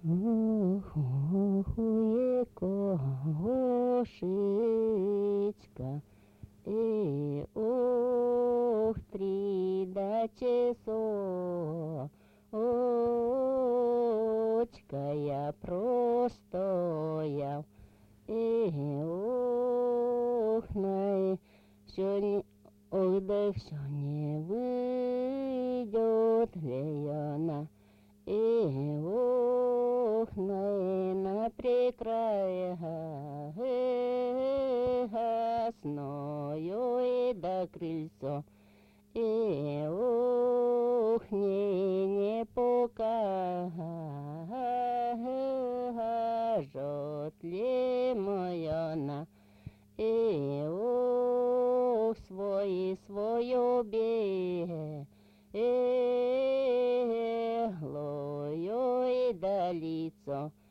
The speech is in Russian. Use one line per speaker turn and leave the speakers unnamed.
Охує кошечка, ох, тріда часо, очка я простояв, ох, най, ох, да все не выйдет Леона. Ох, на прекрасною и до крыльцо. Ох, не покажет ли моя на. Ох, свою белую и до лицо.